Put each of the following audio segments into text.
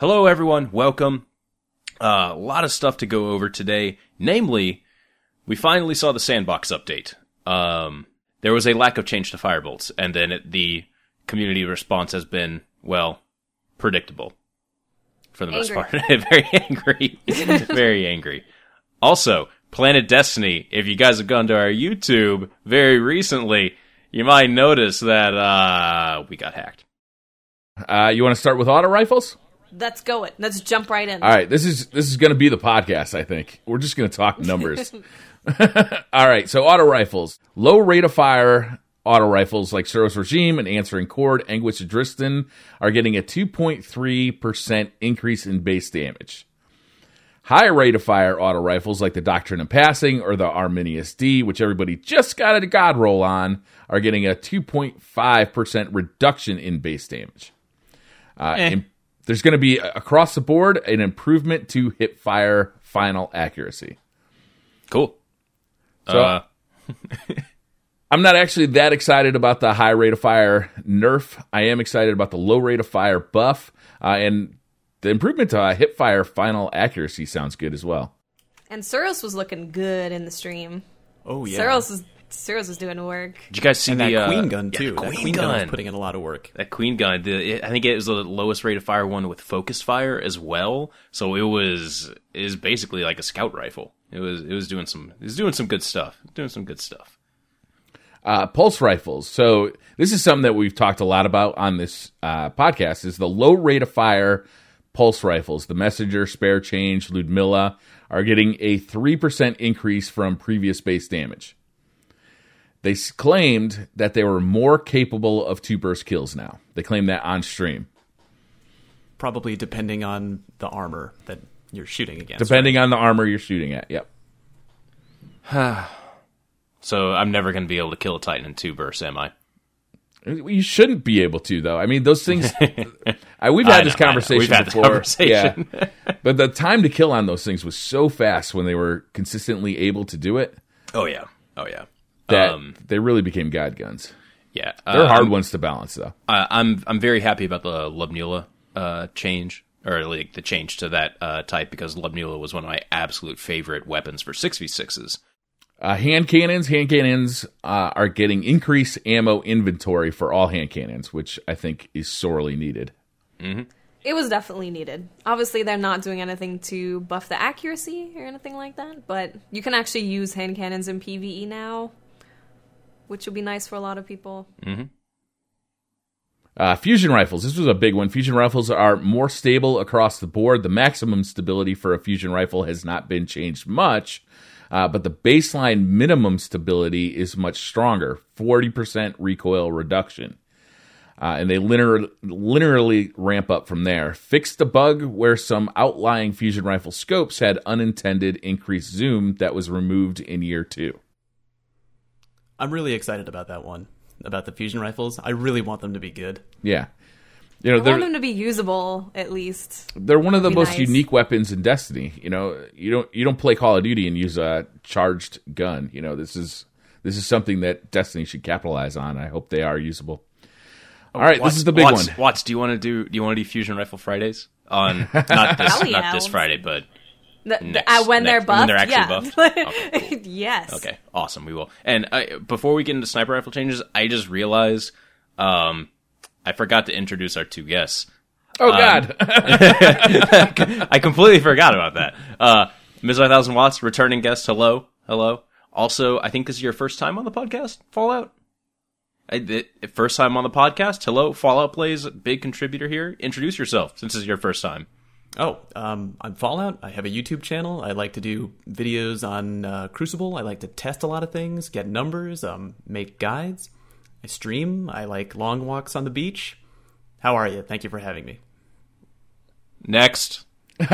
Hello, everyone. Welcome. A lot of stuff to go over today. Namely, we finally saw the sandbox update. There was a lack of change to firebolts, and then the community response has been, well, predictable. For the most part. Very angry. Very angry. Also, Planet Destiny, if you guys have gone to our YouTube very recently, you might notice that we got hacked. You want to start with auto rifles? Let's go it. Let's jump right in. All right, this is going to be the podcast, I think. We're just going to talk numbers. All right, so auto rifles. Low rate of fire auto rifles like Suros Regime and Answering Chord, Anguish Driston are getting a 2.3% increase in base damage. High rate of fire auto rifles like the Doctrine of Passing or the Arminius D, which everybody just got a god roll on, are getting a 2.5% reduction in base damage. There's going to be, across the board, an improvement to hip fire final accuracy. Cool. So, I'm not actually that excited about the high rate of fire nerf. I am excited about the low rate of fire buff. And the improvement to hip fire final accuracy sounds good as well. And Suros was looking good in the stream. Oh, yeah. Suros was doing work. Did you guys see and that Queen gun, too? Yeah, that Queen gun was putting in a lot of work. That Queen gun, I think it was the lowest rate of fire one with focused fire as well. So it was basically like a scout rifle. It was doing some good stuff. Pulse rifles. So this is something that we've talked a lot about on this podcast, is the low rate of fire pulse rifles. The Messenger, Spare Change, Ludmilla are getting a 3% increase from previous base damage. They claimed that they were more capable of 2-burst kills now. They claimed that on stream. Probably depending on the armor that you're shooting against. Depending on the armor you're shooting at, yep. So I'm never going to be able to kill a Titan in 2 bursts, am I? You shouldn't be able to, though. I mean, those things... we've had this conversation We've had before. This conversation. Yeah. But the time to kill on those things was so fast when they were consistently able to do it. Oh, yeah. That they really became god guns. Yeah. They're hard ones to balance, though. I'm very happy about the Ludmilla change, or like the change to that type, because Ludmilla was one of my absolute favorite weapons for 6v6s. Hand cannons are getting increased ammo inventory for all hand cannons, which I think is sorely needed. Mm-hmm. It was definitely needed. Obviously, they're not doing anything to buff the accuracy or anything like that, but you can actually use hand cannons in PvE now, which would be nice for a lot of people. Mm-hmm. Fusion rifles. This was a big one. Fusion rifles are more stable across the board. The maximum stability for a fusion rifle has not been changed much, but the baseline minimum stability is much stronger, 40% recoil reduction. And they linearly ramp up from there. Fixed the bug where some outlying fusion rifle scopes had unintended increased zoom that was removed in year 2. I'm really excited about that one, about the fusion rifles. I really want them to be good. Yeah. I want them to be usable, at least. They're one of the most unique weapons in Destiny. You know, you don't play Call of Duty and use a charged gun. You know, this is something that Destiny should capitalize on. I hope they are usable. All right, this is the big one. Watts, do you want to do Fusion Rifle Fridays on not this Friday, but when they're buffed? When they're actually buffed? Okay, cool. Yes. Okay, awesome. We will. And before we get into sniper rifle changes, I just realized I forgot to introduce our 2 guests. Oh, God. I completely forgot about that. Ms. 1000 Watts, returning guest, hello. Also, I think this is your first time on the podcast, Fallout? First time on the podcast. Hello, Fallout Plays, big contributor here. Introduce yourself, since this is your first time. Oh, I'm Fallout. I have a YouTube channel. I like to do videos on Crucible. I like to test a lot of things, get numbers, make guides. I stream. I like long walks on the beach. How are you? Thank you for having me. Next.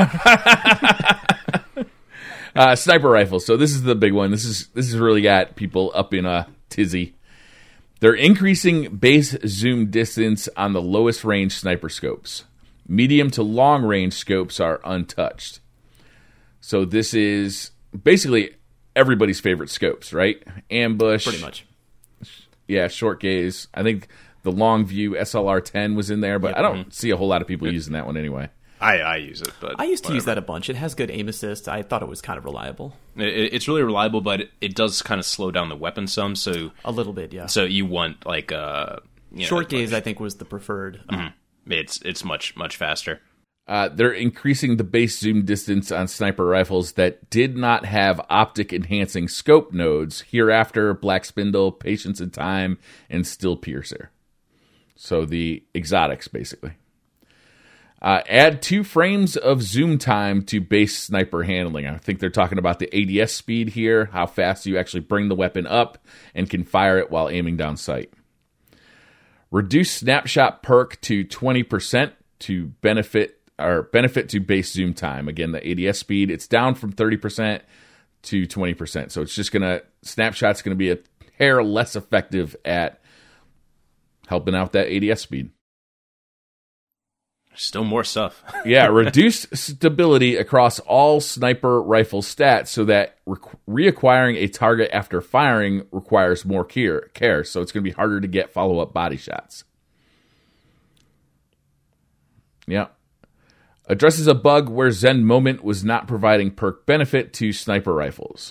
Sniper rifles. So this is the big one. This is really got people up in a tizzy. They're increasing base zoom distance on the lowest range sniper scopes. Medium to long range scopes are untouched. So this is basically everybody's favorite scopes, right? Ambush. Pretty much. Yeah, short gaze. I think the long view SLR-10 was in there, but I don't see a whole lot of people using that one anyway. I use it, but I used to use whatever. that a bunch. It has good aim assist. I thought it was kind of reliable. It's really reliable, but it does kind of slow down the weapon some. So A little bit, yeah. so you want like Short gaze, I think, was the preferred. It's much faster. They're increasing the base zoom distance on sniper rifles that did not have optic enhancing scope nodes. Hereafter, Black Spindle, Patience and Time, and Still Piercer. So the exotics, basically. Add 2 frames of zoom time to base sniper handling. I think they're talking about the ADS speed here, how fast you actually bring the weapon up and can fire it while aiming down sight. Reduce snapshot perk to 20% to benefit to base zoom time. Again, the ADS speed, it's down from 30% to 20%. So it's just snapshot's going to be a hair less effective at helping out that ADS speed. Still more stuff. Yeah, reduced stability across all sniper rifle stats so that reacquiring a target after firing requires more care. So it's going to be harder to get follow-up body shots. Yeah. Addresses a bug where Zen Moment was not providing perk benefit to sniper rifles.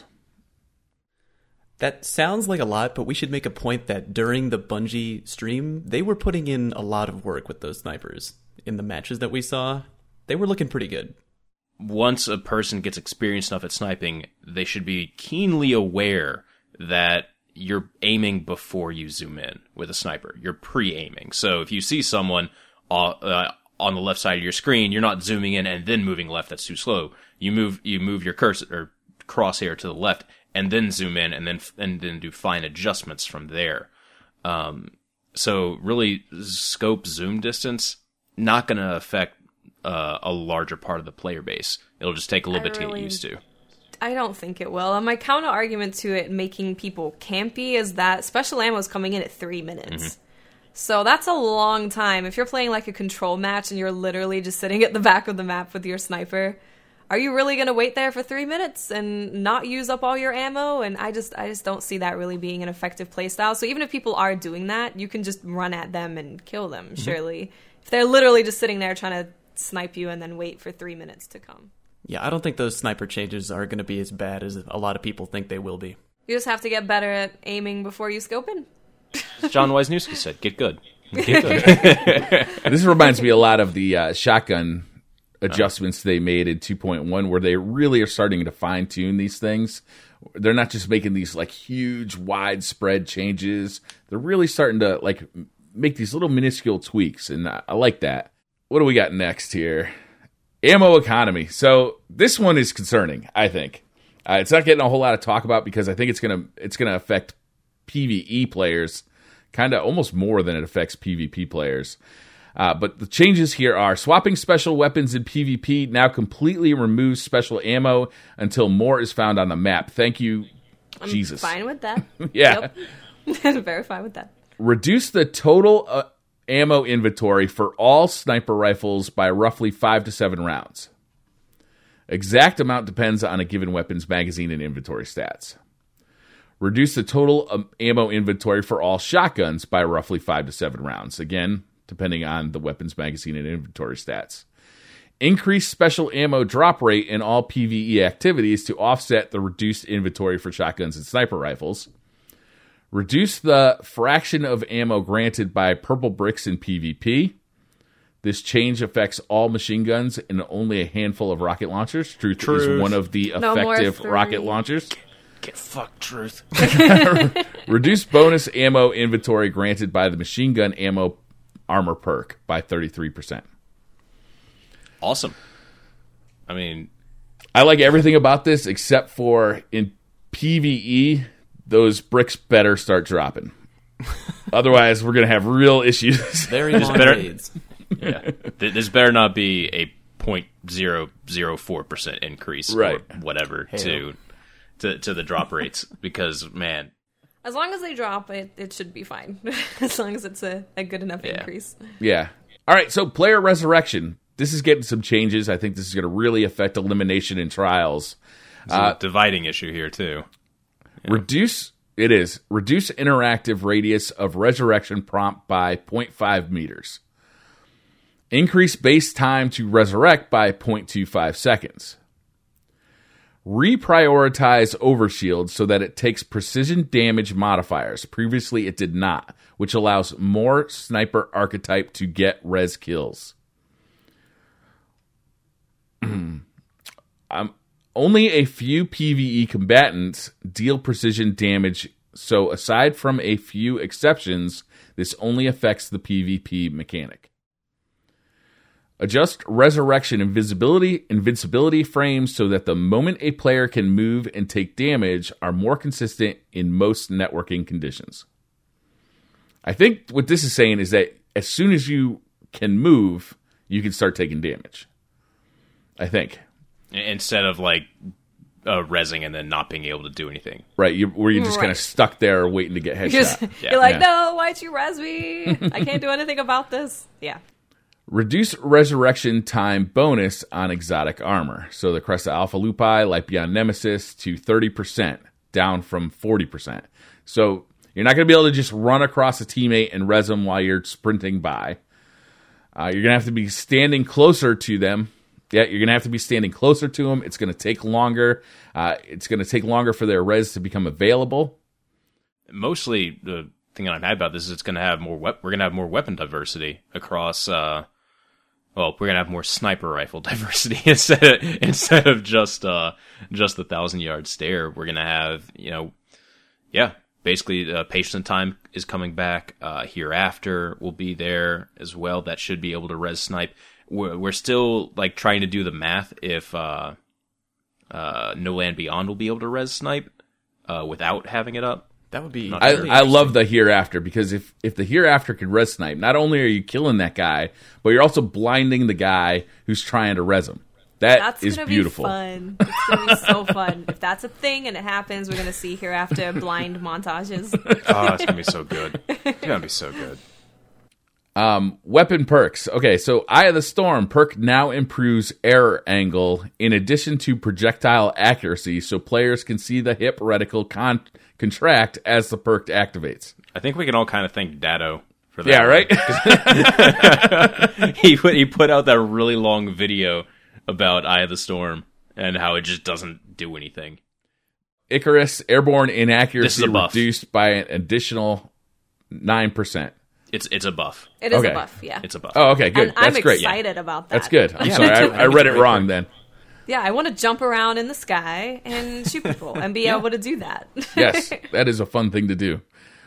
That sounds like a lot, but we should make a point that during the Bungie stream, they were putting in a lot of work with those snipers. In the matches that we saw, they were looking pretty good. Once a person gets experienced enough at sniping, they should be keenly aware that you're aiming before you zoom in with a sniper. You're pre-aiming. So if you see someone on the left side of your screen, you're not zooming in and then moving left. That's too slow. You move your cursor or crosshair to the left and then zoom in and then do fine adjustments from there. So really, scope zoom distance not going to affect a larger part of the player base. It'll just take a little bit to get used to. I don't think it will. And my counter argument to it making people campy is that special ammo is coming in at 3 minutes. So that's a long time. If you're playing like a control match and you're literally just sitting at the back of the map with your sniper, are you really going to wait there for 3 minutes and not use up all your ammo? And I just don't see that really being an effective playstyle. So even if people are doing that, you can just run at them and kill them, surely. If they're literally just sitting there trying to snipe you and then wait for 3 minutes to come. Yeah, I don't think those sniper changes are going to be as bad as a lot of people think they will be. You just have to get better at aiming before you scope in. As John Wisniewski said, get good. Get good. This reminds me a lot of the shotgun adjustments they made in 2.1, where they really are starting to fine-tune these things. They're not just making these like huge, widespread changes. They're really starting to like make these little minuscule tweaks, and I like that. What do we got next here? Ammo economy. So this one is concerning, I think. It's not getting a whole lot of talk about because I think it's gonna affect PvE players kind of almost more than it affects PvP players. But the changes here are swapping special weapons in PvP now completely removes special ammo until more is found on the map. Thank you, Jesus. Fine with that. Yeah. Yep. Very fine with that. Reduce the total ammo inventory for all sniper rifles by roughly 5 to 7 rounds. Exact amount depends on a given weapon's magazine and inventory stats. Reduce the total ammo inventory for all shotguns by roughly 5 to 7 rounds. Again, depending on the weapon's magazine and inventory stats. Increase special ammo drop rate in all PvE activities to offset the reduced inventory for shotguns and sniper rifles. Reduce the fraction of ammo granted by purple bricks in PvP. This change affects all machine guns and only a handful of rocket launchers. Truth is one of the effective rocket launchers. Get fucked, Truth. Reduce bonus ammo inventory granted by the machine gun ammo armor perk by 33%. Awesome. I mean, I like everything about this except for in PvE, those bricks better start dropping. Otherwise, we're going to have real issues. Very long raids. Yeah. This better not be a 0.004% increase right. or whatever to the drop rates because, man. As long as they drop, it should be fine. As long as it's a good enough increase. Yeah. All right, so player resurrection. This is getting some changes. I think this is going to really affect elimination in trials. It's a dividing issue here, too. Yeah. Reduce interactive radius of resurrection prompt by 0.5 meters. Increase base time to resurrect by 0.25 seconds. Reprioritize overshield so that it takes precision damage modifiers. Previously, it did not, which allows more sniper archetype to get res kills. Only a few PvE combatants deal precision damage, so aside from a few exceptions, this only affects the PvP mechanic. Adjust resurrection invincibility frames so that the moment a player can move and take damage are more consistent in most networking conditions. I think what this is saying is that as soon as you can move, you can start taking damage. I think. Instead of like rezzing and then not being able to do anything. Right, where you're just kind of stuck there waiting to get headshot. You're like, no, why'd you res me? I can't do anything about this. Yeah. Reduce resurrection time bonus on exotic armor. So the Cresta Alpha Lupi, Light Beyond Nemesis to 30%, down from 40%. So you're not going to be able to just run across a teammate and res them while you're sprinting by. You're going to have to be standing closer to them. Yeah, you're going to have to be standing closer to them. It's going to take longer. It's going to take longer for their res to become available. Mostly, the thing that I'm mad about this is it's going to have more. We're going to have more weapon diversity across. Well, we're going to have more sniper rifle diversity instead of just the 1,000-yard stare. We're going to have, basically, Patience and Time is coming back. Hereafter will be there as well. That should be able to res snipe. We're still like trying to do the math if No Land Beyond will be able to res snipe without having it up. That would be. I love the Hereafter, because if the Hereafter can res snipe, not only are you killing that guy, but you're also blinding the guy who's trying to res him. That's gonna beautiful. Be fun. It's gonna be so fun. If that's a thing and it happens, we're gonna see Hereafter blind montages. Oh, it's gonna be so good. It's gonna be so good. Weapon perks. Okay, so Eye of the Storm perk now improves error angle in addition to projectile accuracy, so players can see the hip reticle contract as the perk activates. I think we can all kind of thank Datto for that. Yeah, right? He put out that really long video about Eye of the Storm and how it just doesn't do anything. Icarus airborne This inaccuracy is a buff. reduced by an additional 9%. It's a buff. It is Okay. a buff, yeah. It's a buff. Oh, okay, good. And I'm That's great. excited about that. That's good. I'm Yeah, sorry, me too. I read it wrong then. Yeah, I want to jump around in the sky and shoot people and be able to do that. Yes, that is a fun thing to do.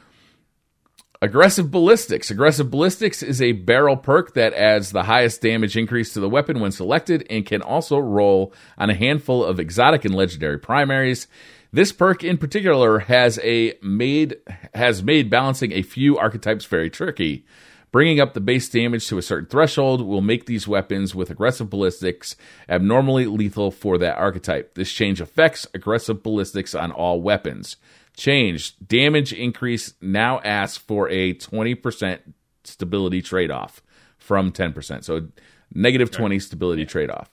Aggressive Ballistics. Aggressive Ballistics is a barrel perk that adds the highest damage increase to the weapon when selected and can also roll on a handful of exotic and legendary primaries. This perk in particular has made balancing a few archetypes very tricky. Bringing up the base damage to a certain threshold will make these weapons with aggressive ballistics abnormally lethal for that archetype. This change affects aggressive ballistics on all weapons. Change. Damage increase now asks for a 20% stability trade-off from 10%. So negative 20 stability trade-off.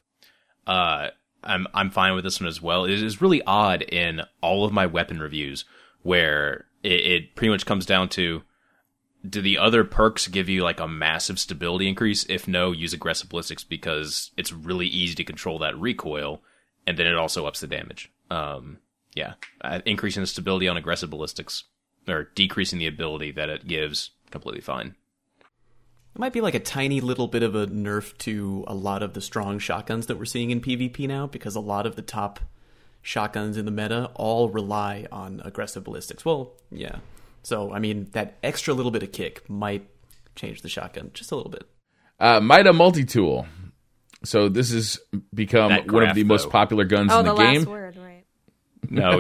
I'm fine with this one as well. It is really odd in all of my weapon reviews where it pretty much comes down to, do the other perks give you like a massive stability increase? If no, use aggressive ballistics because it's really easy to control that recoil, and then it also ups the damage. Increasing the stability on aggressive ballistics or decreasing the ability that it gives, completely fine. It might be like a tiny little bit of a nerf to a lot of the strong shotguns that we're seeing in PvP now, because a lot of the top shotguns in the meta all rely on aggressive ballistics. Well, yeah. So, I mean, that extra little bit of kick might change the shotgun just a little bit. Mida Multi-Tool. So this has become That one of graph, the most though. popular guns in the the game. last word, right. No,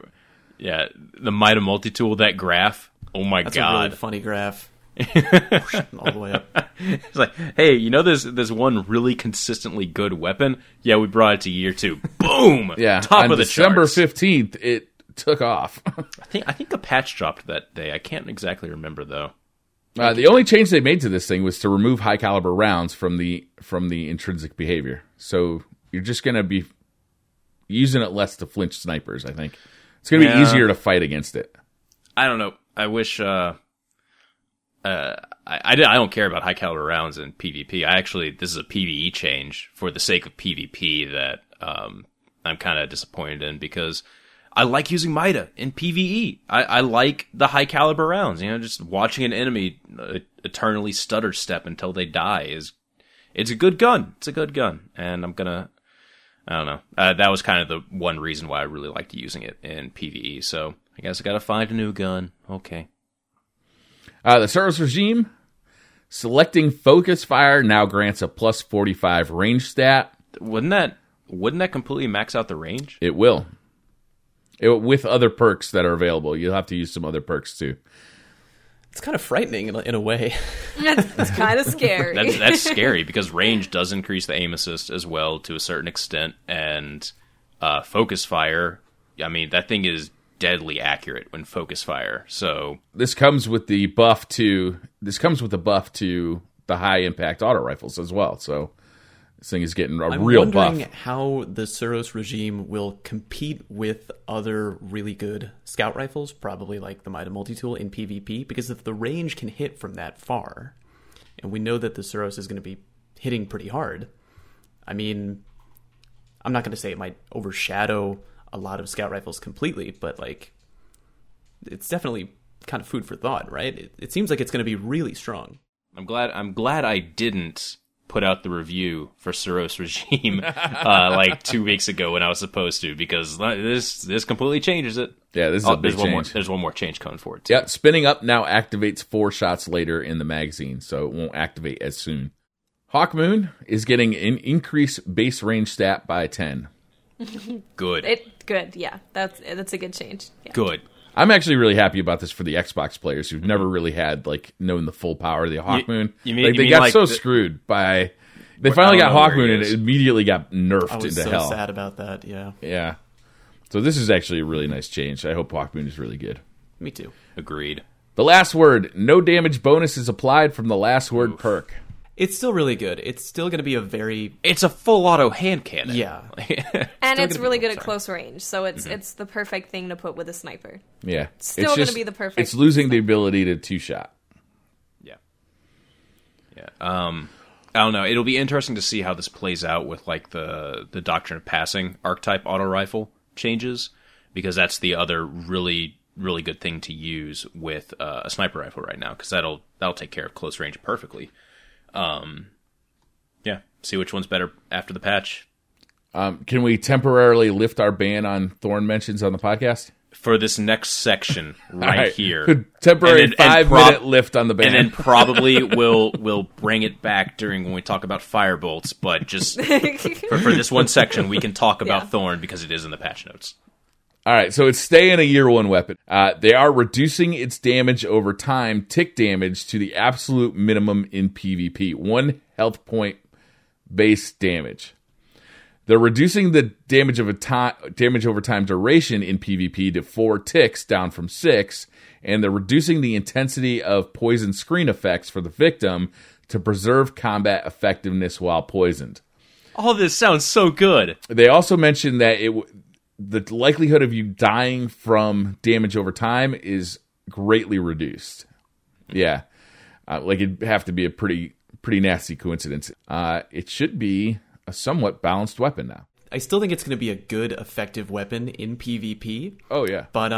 the Mida Multi-Tool, that graph. Oh my That's god. a really funny graph. All the way up. It's like, hey, there's one really consistently good weapon? Yeah, we brought it to year 2. Boom! Yeah, Top on of the December charts. 15th, it took off. I think a patch dropped that day. I can't exactly remember though. The only change they made to this thing was to remove high caliber rounds from the intrinsic behavior. So you're just going to be using it less to flinch snipers, I think. It's going to be easier to fight against it. I don't know. I wish I don't care about high caliber rounds in PvP. This is a PvE change for the sake of PvP that I'm kind of disappointed in, because I like using Mida in PvE. I like the high caliber rounds. Just watching an enemy eternally stutter step until they die it's a good gun. It's a good gun, and I don't know. That was kind of the one reason why I really liked using it in PvE. So I guess I gotta find a new gun. Okay. The Suros regime, selecting focus fire now grants a plus 45 range stat. Wouldn't that completely max out the range? It will. With other perks that are available. You'll have to use some other perks too. It's kind of frightening in a way. It's kind of scary. That's scary, because range does increase the aim assist as well to a certain extent, and focus fire, I mean, that thing is deadly accurate when focus fire. So this comes with the buff to the high impact auto rifles as well. So this thing is getting a real buff. I'm wondering how the Suros regime will compete with other really good scout rifles, probably like the Mida multi-tool in PvP, because if the range can hit from that far, and we know that the Suros is going to be hitting pretty hard, I mean, I'm not going to say it might overshadow a lot of scout rifles completely, but like, it's definitely kind of food for thought, right? It seems like it's going to be really strong. I'm glad I didn't put out the review for Suros regime like 2 weeks ago when I was supposed to, because this completely changes it. Yeah, this is a big change. There's one more change coming forward too. Yeah, spinning up now activates 4 shots later in the magazine, so it won't activate as soon. Hawkmoon is getting an increased base range stat by 10. Good. Good, yeah. That's a good change. Yeah. Good. I'm actually really happy about this for the Xbox players who've never really had known the full power of the Hawkmoon. They got so screwed by. They finally got Hawkmoon and it immediately got nerfed into hell. I was so sad about that. Yeah. Yeah. So this is actually a really nice change. I hope Hawkmoon is really good. Me too. Agreed. The last word. No damage bonus is applied from the last word perk. It's still really good. It's still going to be It's a full auto hand cannon. Yeah. And it's really good at close range, so it's the perfect thing to put with a sniper. Yeah. Still going to be the perfect. It's losing the ability to 2-shot. Yeah. Yeah. I don't know. It'll be interesting to see how this plays out with the Doctrine of Passing archetype auto rifle changes, because that's the other really, really good thing to use with a sniper rifle right now, because that'll take care of close range perfectly. Yeah, see which one's better after the patch. Can we temporarily lift our ban on Thorn mentions on the podcast? For this next section right here. Temporary 5-minute lift on the ban. And then probably we'll bring it back when we talk about firebolts, but just for this one section, we can talk about Thorn because it is in the patch notes. All right, so it's staying a year 1 weapon. They are reducing its damage over time, tick damage, to the absolute minimum in PvP. 1 health point base damage. They're reducing the damage over time duration in PvP to 4 ticks, down from 6, and they're reducing the intensity of poison screen effects for the victim to preserve combat effectiveness while poisoned. All this sounds so good. They also mentioned that the likelihood of you dying from damage over time is greatly reduced. Yeah. It'd have to be a pretty nasty coincidence. It should be a somewhat balanced weapon now. I still think it's going to be a good, effective weapon in PvP. Oh, yeah. But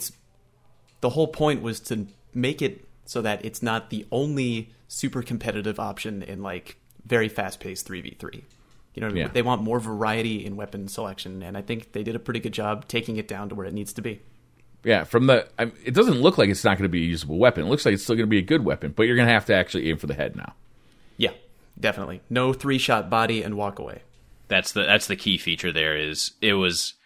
the whole point was to make it so that it's not the only super competitive option in, very fast-paced 3v3. They want more variety in weapon selection, and I think they did a pretty good job taking it down to where it needs to be. Yeah, it doesn't look like it's not going to be a usable weapon. It looks like it's still going to be a good weapon, but you're going to have to actually aim for the head now. Yeah, definitely. No 3-shot body and walk away. That's the key feature there. Is it was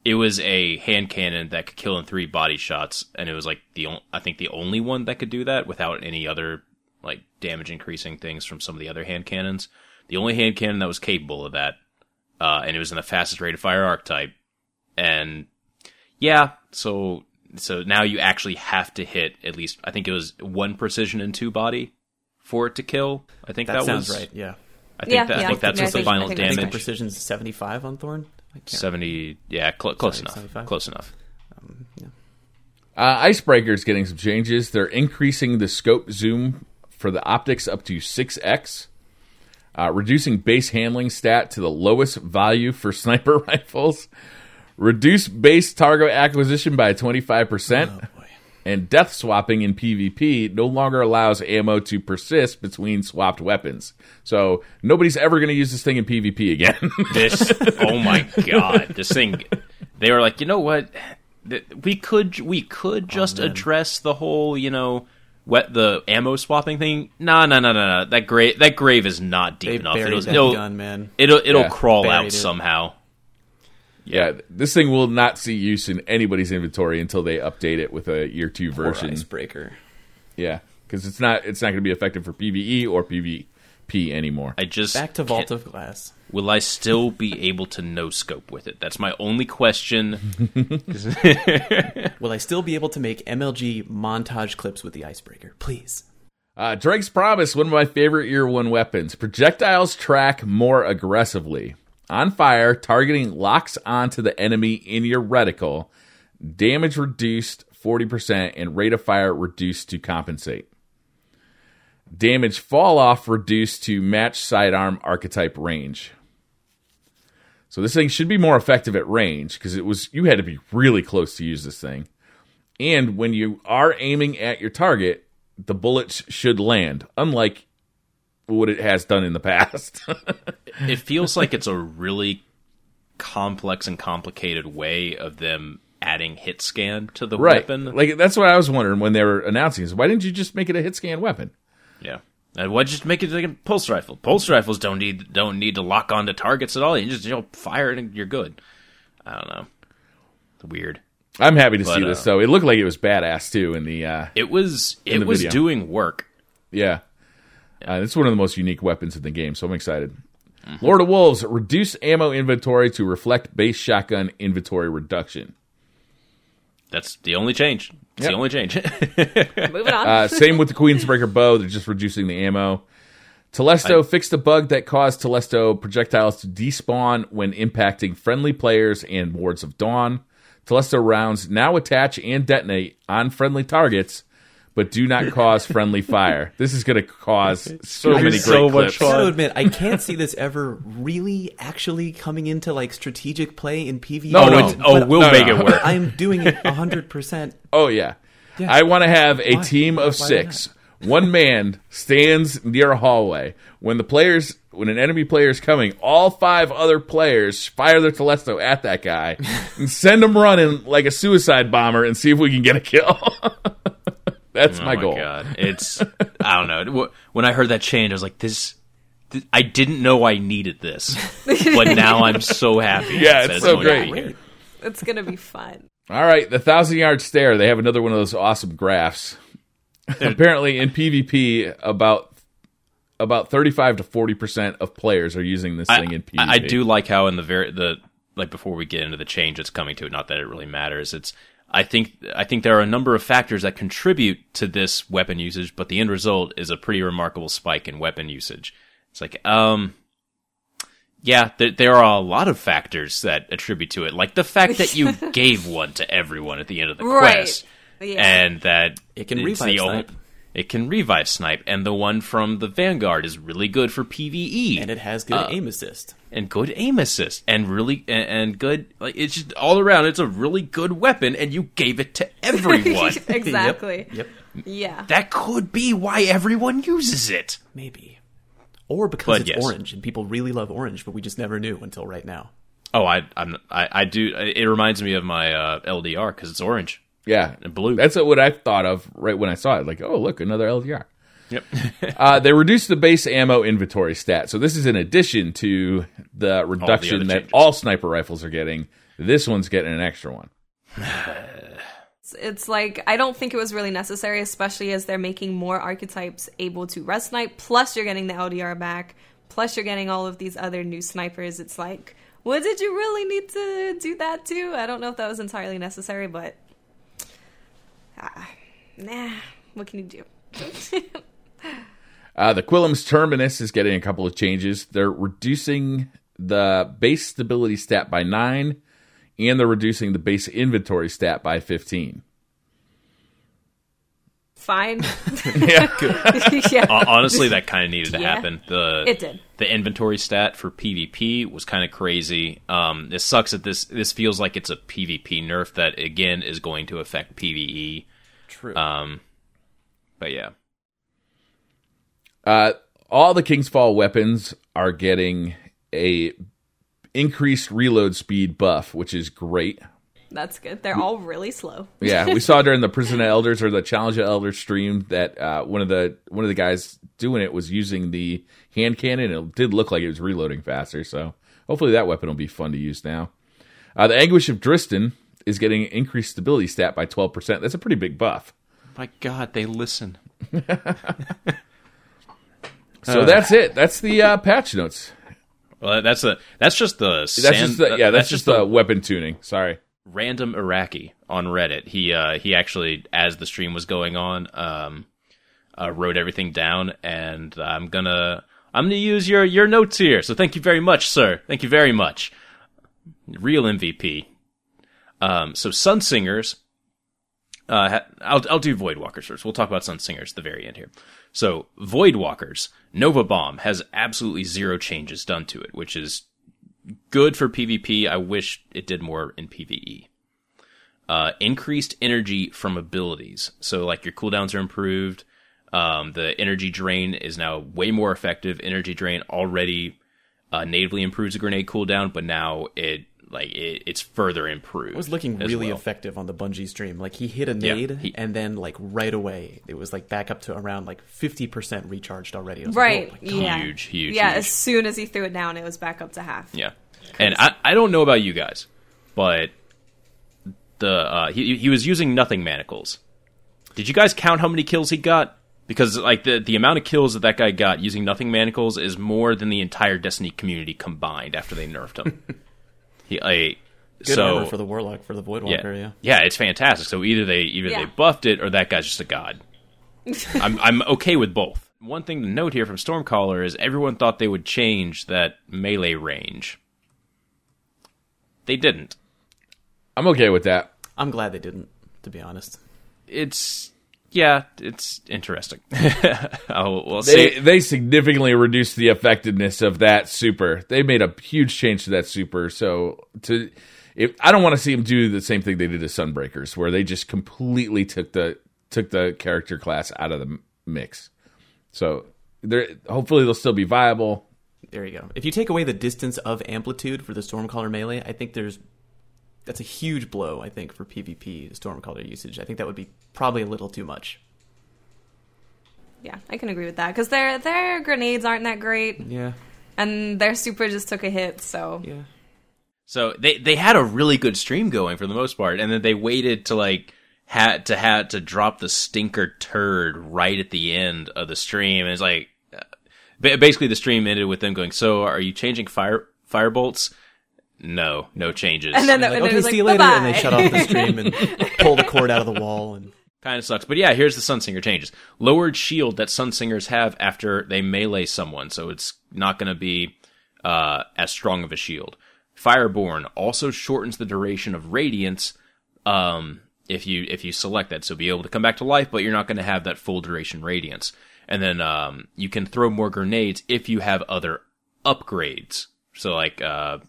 a hand cannon that could kill in 3 body shots, and it was I think the only one that could do that without any other damage increasing things from some of the other hand cannons. The only hand cannon that was capable of that, and it was in the fastest rate of fire archetype. And yeah, so now you actually have to hit at least, I think it was 1 precision and 2 body for it to kill. I think that sounds was right. Yeah, I think that's what the final damage. I think precision's 75 on Thorn. 70. Yeah, close enough. 75? Close enough. Icebreaker's getting some changes. They're increasing the scope zoom for the optics up to 6x. Reducing base handling stat to the lowest value for sniper rifles. Reduce base target acquisition by 25%. And death swapping in PvP no longer allows ammo to persist between swapped weapons. So nobody's ever going to use this thing in PvP again. Oh my god, this thing. They were like, you know what? We could just address the whole, the ammo swapping thing. No. That grave is not deep enough. It'll gun, man. It'll crawl out it. somehow. Yeah, this thing will not see use in anybody's inventory until they update it with a year 2 version. Icebreaker. Yeah, because it's not going to be effective for PvE or PvP anymore. Back to Vault of Glass. Will I still be able to no scope with it? That's my only question. Will I still be able to make MLG montage clips with the Icebreaker? Please. Drake's Promise, one of my favorite Year 1 weapons. Projectiles track more aggressively. On fire, targeting locks onto the enemy in your reticle. Damage reduced 40% and rate of fire reduced to compensate. Damage fall off reduced to match sidearm archetype range. So this thing should be more effective at range because you had to be really close to use this thing. And when you are aiming at your target, the bullets should land, unlike what it has done in the past. It feels like it's a really complex and complicated way of them adding hit scan to the weapon. Like, that's what I was wondering when they were announcing this. Why didn't you just make it a hit scan weapon? Yeah. And why'd you just make it like a pulse rifle? Pulse rifles don't need to lock onto targets at all. You just fire it and you're good. I don't know. It's weird. I'm happy to see this though. It looked like it was badass too in the it was video. doing work. Yeah. It's one of the most unique weapons in the game, so I'm excited. Mm-hmm. Lord of Wolves, reduce ammo inventory to reflect base shotgun inventory reduction. That's the only change. It's the only change. Moving on. Same with the Queensbreaker bow. They're just reducing the ammo. Telesto fixed a bug that caused Telesto projectiles to despawn when impacting friendly players and Wards of Dawn. Telesto rounds now attach and detonate on friendly targets, but do not cause friendly fire. This is going to cause so many great clips. I gotta admit, I can't see this ever really actually coming into like strategic play in PvE. We'll make it work. I'm doing it 100%. Oh, yeah. I want to have a team of 6. One man stands near a hallway. When an enemy player is coming, all 5 other players fire their Telesto at that guy and send him running like a suicide bomber and see if we can get a kill. That's my goal. God. I don't know. When I heard that change, I was like, I didn't know I needed this, but now I'm so happy. Yeah, it's so great. It's going to be fun. All right, the 1,000-yard stare. They have another one of those awesome graphs. Apparently, in PvP, about 35 to 40% of players are using this thing in PvP. I do like how in before we get into the change that's coming to it, not that it really matters. I think there are a number of factors that contribute to this weapon usage, but the end result is a pretty remarkable spike in weapon usage. It's like, there are a lot of factors that attribute to it, like the fact that you gave one to everyone at the end of the quest, and that it can revive snipe. It can revive snipe, and the one from the Vanguard is really good for PvE, and it has good aim assist. And good aim assist, and really and good. Like, it's just all around. It's a really good weapon, and you gave it to everyone. Exactly. Yep. Yeah. That could be why everyone uses it. Maybe, or because it's orange, and people really love orange, but we just never knew until right now. Oh, I do. It reminds me of my LDR because it's orange. Yeah, and blue. That's what I thought of right when I saw it. Like, oh, look, another LDR. Yep. They reduced the base ammo inventory stat. So this is in addition to the reduction that all sniper rifles are getting. This one's getting an extra one. It's like, I don't think it was really necessary, especially as they're making more archetypes able to res snipe, plus you're getting the LDR back, plus you're getting all of these other new snipers. It's like, what did you really need to do that to? I don't know if that was entirely necessary, but what can you do? The Quillam's Terminus is getting a couple of changes. They're reducing the base stability stat by 9, and they're reducing the base inventory stat by 15. fine. Yeah. Yeah. Honestly, that kind of needed to Yeah. happen. It did. The inventory stat for PvP was kind of crazy. It sucks that this feels like it's a PvP nerf that again is going to affect PvE. True. But yeah. All the King's Fall weapons are getting a increased reload speed buff, which is great. That's good. They're all really slow. Yeah, we saw during the Prison of Elders or the Challenge of Elders stream that one of the guys doing it was using the hand cannon. It did look like it was reloading faster, so hopefully that weapon will be fun to use now. The Anguish of Dristan is getting increased stability stat by 12%. That's a pretty big buff. My God, they listen. So that's it. That's the patch notes. Well, that's just the That's just the weapon tuning. Sorry. Random Iraqi on Reddit. He actually, as the stream was going on, wrote everything down, and I'm gonna use your notes here. So thank you very much, sir. Thank you very much. Real MVP. So Sunsingers. I'll do Voidwalkers first. We'll talk about Sunsingers at the very end here. So Voidwalkers, Nova Bomb has absolutely zero changes done to it, which is good for PvP. I wish it did more in PvE. Increased energy from abilities. So like your cooldowns are improved. The energy drain is now way more effective. Energy drain already natively improves the grenade cooldown, but now it's further improved. It was looking as really well. effective on the Bungie stream. Like he hit a nade, and then like right away, it was like back up to around like 50% recharged already. I was Right. Like, oh my God. Yeah. Huge. Yeah. huge. As soon as he threw it down, it was back up to half. Yeah, and I don't know about you guys, but he was using nothing manacles. Did you guys count how many kills he got? Because like the amount of kills that guy got using nothing manacles is more than the entire Destiny community combined after they nerfed him. Good armor for the Warlock, for the Voidwalker. Yeah. It's fantastic. So either they buffed it or that guy's just a god. I'm okay with both. One thing to note here from Stormcaller is everyone thought they would change that melee range. They didn't. I'm okay with that. I'm glad they didn't, to be honest. It's interesting. We'll see. They significantly reduced the effectiveness of that super. They made a huge change to that super. So I don't want to see them do the same thing they did to Sunbreakers, where they just completely took the character class out of the mix. So hopefully they'll still be viable. There you go. If you take away the distance of amplitude for the Stormcaller melee, I think that's a huge blow, I think, for PvP Stormcaller usage. I think that would be probably a little too much. Yeah, I can agree with that because their grenades aren't that great, Yeah. and their super just took a hit. So Yeah. So they had a really good stream going for the most part, and then they waited to had to drop the stinker turd right at the end of the stream. And it's like basically the stream ended with them going, "So are you changing firebolts?" No changes. And then Like, it okay, was see like, you later. bye-bye. And they shut off the stream and pull the cord out of the wall. And Kind of sucks. But yeah, here's the Sunsinger changes. Lowered shield that Sunsingers have after they melee someone, so it's not going to be as strong of a shield. Fireborn also shortens the duration of Radiance if you select that, so be able to come back to life, but you're not going to have that full duration Radiance. And then you can throw more grenades if you have other upgrades. So like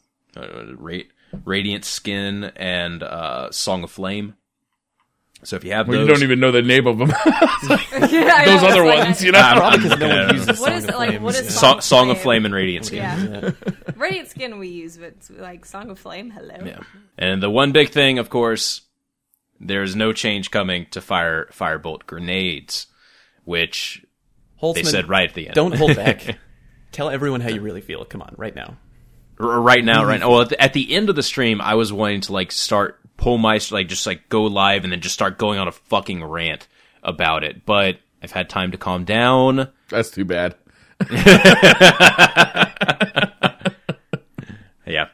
Radiant Skin and Song of Flame. So if you have those, You don't even know the name of them. Yeah, Those other it's like- ones, you know. probably because no one uses What is Song of like? Flames. What is Yeah. Song of Flame and Radiant Skin. Yeah, Radiant Skin we use, but like Song of Flame, hello. Yeah. And the one big thing, of course, there's no change coming to Firebolt grenades, which Holtzman, they said right at the end. Don't hold back. Tell everyone how you really feel. Come on, right now. Right now. Well, at the end of the stream, I was wanting to pull my just go live and then just start going on a fucking rant about it. But I've had time to calm down. That's too bad. Yeah.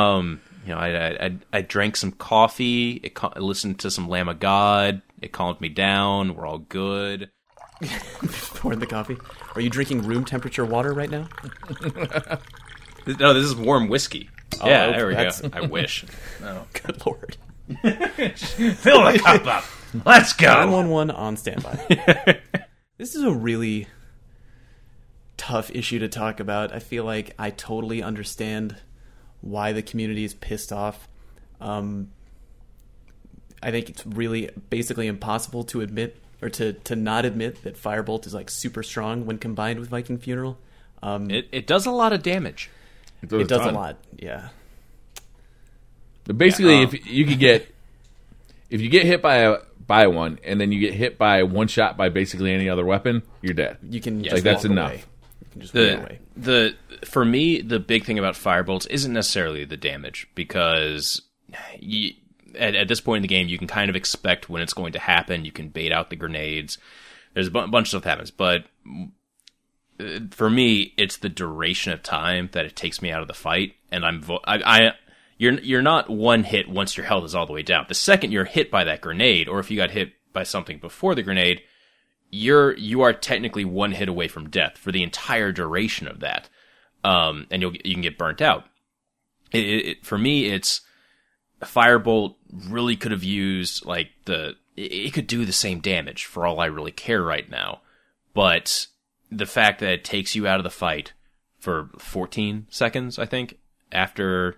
I drank some coffee. I listened to some Lamb of God. It calmed me down. We're all good. Pouring the coffee. Are you drinking room temperature water right now? No, this is warm whiskey. Oh, Yeah, okay, there we that's- go. I wish. No. Good lord. Fill the cup up. Let's go. 911 on standby. This is a really tough issue to talk about. I feel like I totally understand why the community is pissed off. I think it's really basically impossible to admit or to not admit that Firebolt is like super strong when combined with Viking Funeral. It does a lot of damage. It does a lot, yeah. But basically, if you get hit by one, and then you get hit by one shot by basically any other weapon, you're dead. You can like that's enough. away. You can just walk away. For me, the big thing about Firebolts isn't necessarily the damage, because at this point in the game, you can kind of expect when it's going to happen. You can bait out the grenades. There's a bunch of stuff that happens, but for me, it's the duration of time that it takes me out of the fight, and you're not one hit once your health is all the way down. The second you're hit by that grenade, or if you got hit by something before the grenade, you are technically one hit away from death for the entire duration of that, and you can get burnt out. For me, it's Firebolt really could have used like it could do the same damage for all I really care right now, but the fact that it takes you out of the fight for 14 seconds, I think, after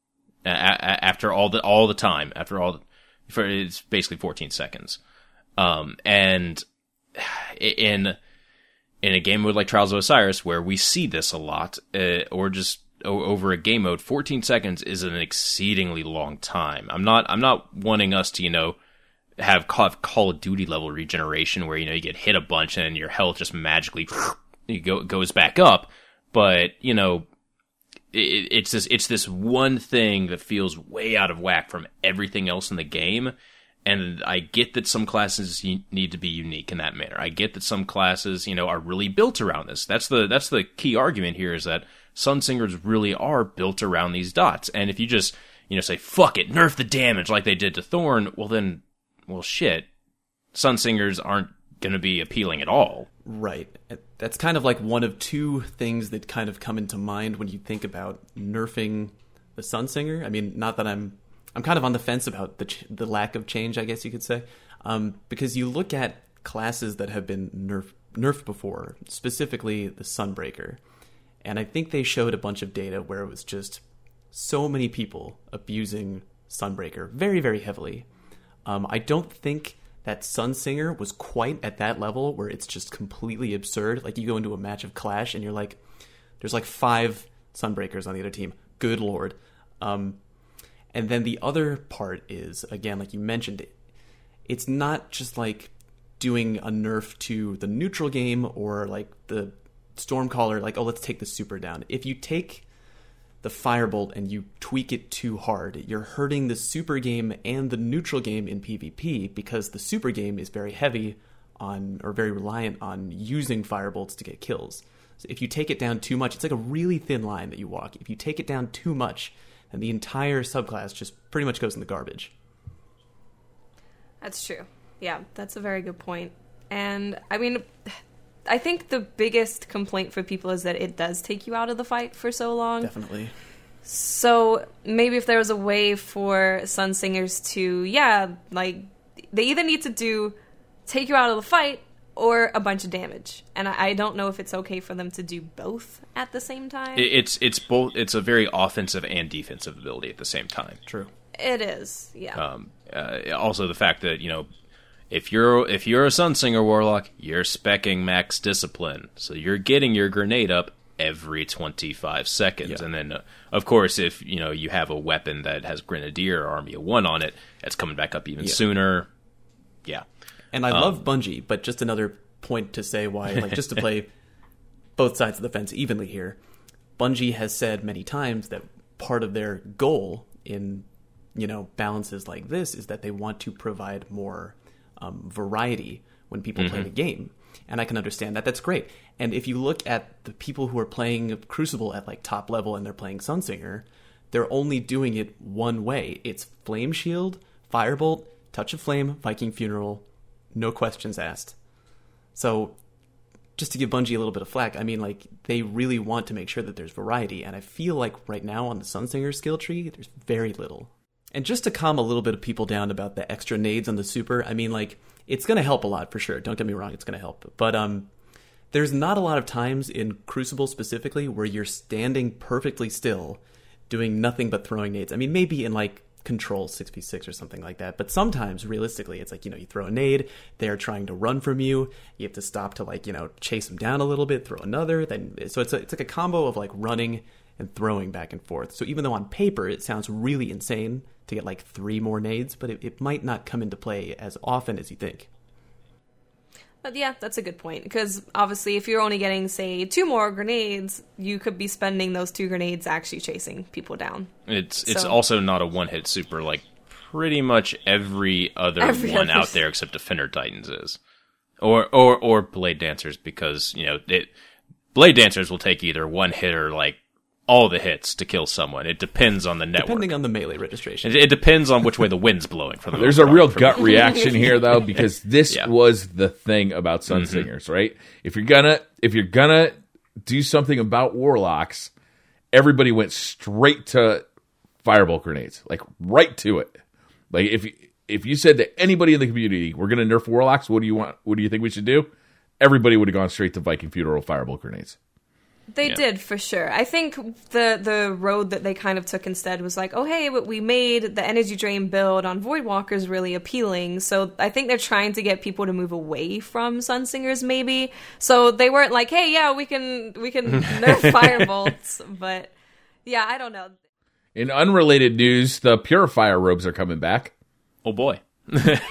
all the time, it's basically 14 seconds. And in a game mode like Trials of Osiris, where we see this a lot, or just over a game mode, 14 seconds is an exceedingly long time. I'm not wanting us to, have Call of Duty level regeneration where, you get hit a bunch and your health just magically goes back up. But, it's this one thing that feels way out of whack from everything else in the game. And I get that some classes need to be unique in that manner. I get that some classes, are really built around this. That's the key argument here, is that Sunsingers really are built around these dots. And if you just, say, fuck it, nerf the damage like they did to Thorn, well, shit. Sunsingers aren't going to be appealing at all. Right. That's kind of like one of two things that kind of come into mind when you think about nerfing the Sunsinger. I mean, not that I'm kind of on the fence about the lack of change, I guess you could say, because you look at classes that have been nerfed before, specifically the Sunbreaker, and I think they showed a bunch of data where it was just so many people abusing Sunbreaker very, very heavily. I don't think that Sunsinger was quite at that level where it's just completely absurd. Like, you go into a match of Clash and you're like, there's like 5 Sunbreakers on the other team. Good lord. And then the other part is, again, like you mentioned, it's not just like doing a nerf to the neutral game or like the Stormcaller, like, oh, let's take the super down. If you take the Firebolt and you tweak it too hard, you're hurting the super game and the neutral game in PvP, because the super game is very heavy on, or very reliant on, using Firebolts to get kills. So if you take it down too much, it's like a really thin line that you walk. If you take it down too much, then the entire subclass just pretty much goes in the garbage. That's true. Yeah, that's a very good point. And I mean, I think the biggest complaint for people is that it does take you out of the fight for so long. Definitely. So maybe if there was a way for Sunsingers to, like, they either need to take you out of the fight or a bunch of damage. And I don't know if it's okay for them to do both at the same time. It's both. It's a very offensive and defensive ability at the same time. True. It is, yeah. Also, the fact that, if you're a Sunsinger Warlock, you're speccing max discipline, so you're getting your grenade up every 25 seconds. Yeah. And then, of course, if you have a weapon that has Grenadier or Army of One on it, it's coming back up even sooner. Yeah. And I love Bungie, but just another point to say why, like, just to play both sides of the fence evenly here, Bungie has said many times that part of their goal in, balances like this is that they want to provide more variety when people play the game. And I can understand that. That's great. And if you look at the people who are playing Crucible at like top level and they're playing Sunsinger, they're only doing it one way. It's Flame Shield, Firebolt, Touch of Flame, Viking Funeral, no questions asked. So just to give Bungie a little bit of flack, I mean, like, they really want to make sure that there's variety. And I feel like right now on the Sunsinger skill tree, there's very little. And just to calm a little bit of people down about the extra nades on the super, I mean, like, it's going to help a lot for sure. Don't get me wrong, it's going to help. But there's not a lot of times in Crucible specifically where you're standing perfectly still, doing nothing but throwing nades. I mean, maybe in like Control 6v6 or something like that. But sometimes, realistically, it's like, you throw a nade, they're trying to run from you, you have to stop to like, chase them down a little bit, throw another. So it's like a combo of like running and throwing back and forth. So even though on paper it sounds really insane to get like 3 more nades, but it might not come into play as often as you think. But yeah, that's a good point. Because obviously, if you're only getting, say, 2 more grenades, you could be spending those 2 grenades actually chasing people down. It's also not a one-hit super like pretty much every other one out there except Defender Titans is. Or Blade Dancers, because, Blade Dancers will take either one hit or like all the hits to kill someone. It depends on the network. Depending on the melee registration. It depends on which way the wind's blowing. For the There's a real gut reaction here, though, because this was the thing about Sunsingers, right? If you're gonna do something about Warlocks, everybody went straight to Firebolt grenades, like right to it. Like if you said to anybody in the community, "We're gonna nerf Warlocks. What do you want? What do you think we should do?" Everybody would have gone straight to Viking Funeral Firebolt grenades. They did, for sure. I think the road that they kind of took instead was like, oh, hey, but we made the energy drain build on Voidwalkers really appealing. So I think they're trying to get people to move away from Sunsingers, maybe. So they weren't like, hey, yeah, we can nerf Firebolts. But, yeah, I don't know. In unrelated news, the Purifier robes are coming back. Oh, boy. they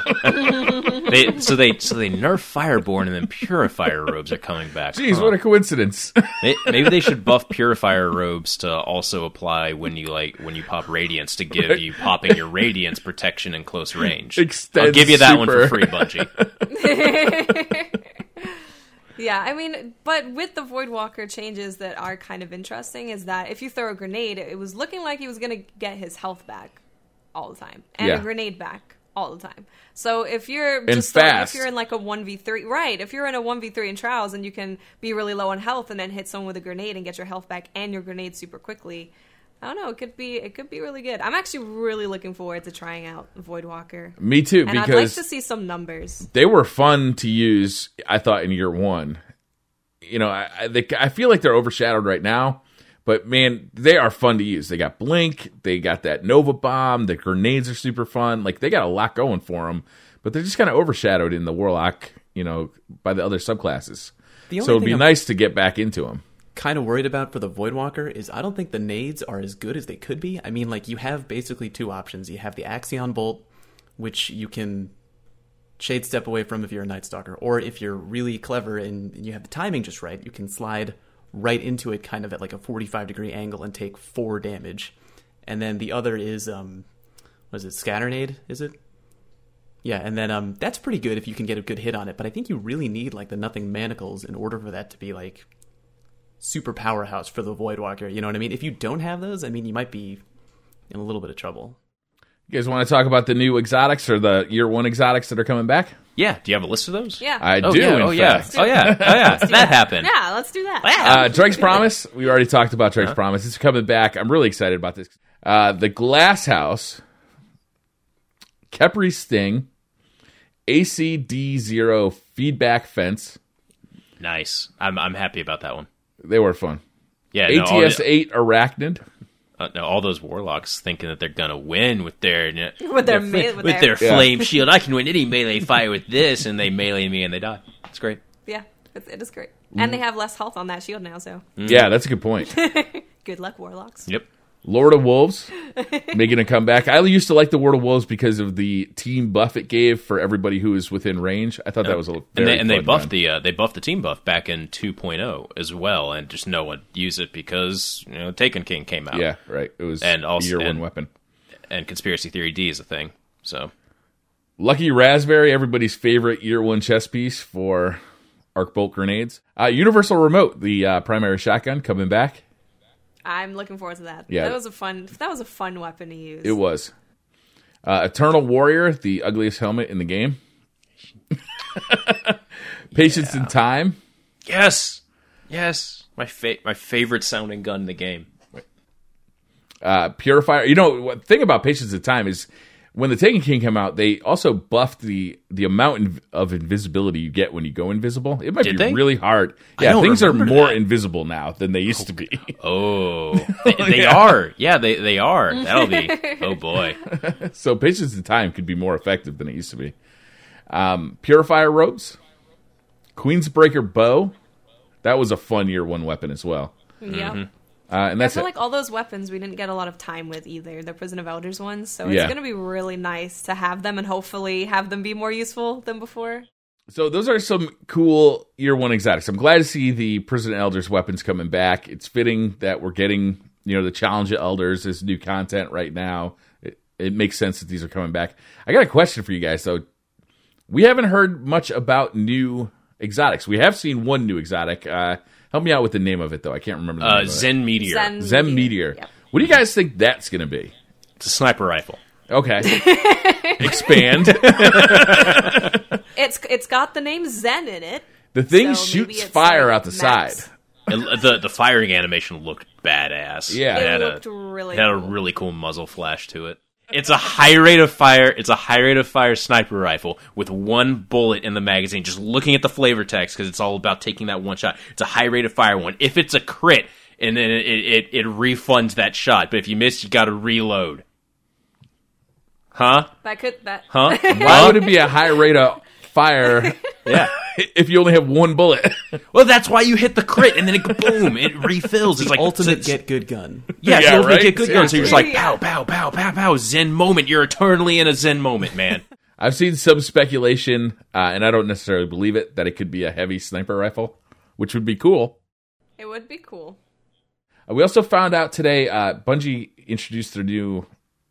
nerf Fireborn and then Purifier robes are coming back. Jeez, what a coincidence! Maybe they should buff Purifier robes to also apply when you pop Radiance to give you popping your Radiance protection in close range. Extend I'll give you that super. one for free, Bungie. Yeah, I mean, but with the Voidwalker changes that are kind of interesting is that if you throw a grenade, it was looking like he was going to get his health back all the time and a grenade back all the time. So if you're if you're in like a 1v3, right, if you're in a 1v3 in Trials and you can be really low on health and then hit someone with a grenade and get your health back and your grenade super quickly, I don't know, it could be really good. I'm actually really looking forward to trying out Voidwalker. Me too, and because I'd like to see some numbers. They were fun to use, I thought, in year 1. I feel like they're overshadowed right now. But, man, they are fun to use. They got Blink. They got that Nova Bomb. The grenades are super fun. Like, they got a lot going for them. But they're just kind of overshadowed in the Warlock, by the other subclasses. So it'd be nice to get back into them. Kind of worried about for the Voidwalker is I don't think the nades are as good as they could be. I mean, like, you have basically 2 options. You have the Axion Bolt, which you can shade step away from if you're a Night Stalker. Or if you're really clever and you have the timing just right, you can slide right into it kind of at like a 45-degree angle and take 4 damage. And then the other is, Scatternade, is it? Yeah, and then that's pretty good if you can get a good hit on it. But I think you really need like the Nothing Manacles in order for that to be like super powerhouse for the Voidwalker. You know what I mean? If you don't have those, I mean, you might be in a little bit of trouble. You guys want to talk about the new exotics or the year 1 exotics that are coming back? Yeah. Do you have a list of those? Yeah. I do, in fact. Oh, yeah. That happened. Yeah, let's do that. Drake's Promise. We already talked about Drake's Promise. It's coming back. I'm really excited about this. The Glass House, Khepri Sting, ACD0 Feedback Fence. Nice. I'm happy about that one. They were fun. Yeah. ATS-8 Arachnid. No, all those warlocks thinking that they're gonna win with their flame shield. I can win any melee fight with this, and they melee me and they die. It's great. Yeah, it is great, and they have less health on that shield now. So yeah, that's a good point. Good luck, warlocks. Yep. Lord of Wolves making a comeback. I used to like the Lord of Wolves because of the team buff it gave for everybody who was within range. I thought that was a very and they fun buffed run. they buffed the team buff back in 2.0 as well, and just no one used it because Taken King came out. Yeah, right. It was and also, year 1 weapon. And Conspiracy Theory D is a thing. So Lucky Raspberry, everybody's favorite year 1 chess piece for arc bolt grenades. Universal Remote, the primary shotgun, coming back. I'm looking forward to that. Yeah. That was a fun weapon to use. It was. Eternal Warrior, the ugliest helmet in the game. Patience in Time. Yes. My favorite sounding gun in the game. Purifier. You know, what thing about Patience of Time is when the Taken King came out, they also buffed the amount of invisibility you get when you go invisible. It might Did be they? really hard. I Yeah, don't things are remember more that. invisible now than they used to be. Oh, they are. Yeah, they are. That'll be. Oh boy. So Patience of Time could be more effective than it used to be. Purifier Robes. Queensbreaker Bow. That was a fun year one weapon as well. Yeah. And I that's feel it. like all those weapons we didn't get a lot of time with either, the Prison of Elders ones, so Yeah. it's going to be really nice to have them and hopefully have them be more useful than before. So those are some cool year one exotics. I'm glad to see the Prison Elders weapons coming back. It's fitting that we're getting, the Challenge of Elders as new content right now. It makes sense that these are coming back. I got a question for you guys, though. We haven't heard much about new exotics. We have seen one new exotic. Help me out with the name of it, though. I can't remember the name of it. Zen Meteor. Zem Meteor. Yep. What do you guys think that's going to be? It's a sniper rifle. Okay. Expand. It's got the name Zen in it. The thing So maybe shoots it's fire like out the Max. side. The firing animation looked badass. Yeah. it It had looked a really had a cool. really cool muzzle flash to it. It's a high rate of fire. It's a high rate of fire sniper rifle with one bullet in the magazine. Just looking at the flavor text because it's all about taking that one shot. It's a high rate of fire one. If it's a crit, and then it refunds that shot. But if you miss, you got to reload. Huh? Why Huh? would it be a high rate of fire Yeah. if you only have one bullet? Well, that's why you hit the crit, and then it boom, it refills. It's like Ultimate it's- get good gun. Yeah, Yeah, you right? get good guns. So you're just like Yeah. pow, pow, pow, pow, pow. Zen moment. You're eternally in a Zen moment, man. I've seen some speculation, and I don't necessarily believe it, that it could be a heavy sniper rifle, which would be cool. It would be cool. We also found out today, Bungie introduced their new,